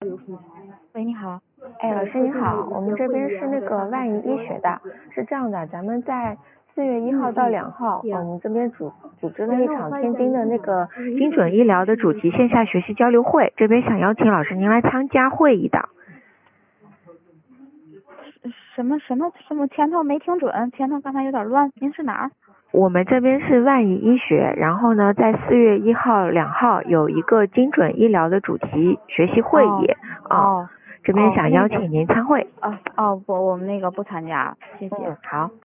喂，你好。 哎，老师你好，我们这边是那个万宜医学的，是这样的，咱们在4月1号到2号，我们这边组织了一场天津的那个精准医疗的主题线下学习交流会，这边想邀请老师您来参加会议的。 什么？前头没听准，前头刚才有点乱。您是哪儿？ 我们这边是万宜医学，然后呢，在4月1号、2号有一个精准医疗的主题学习会议这边想邀请您参会。 我们那个不参加，谢谢。 好。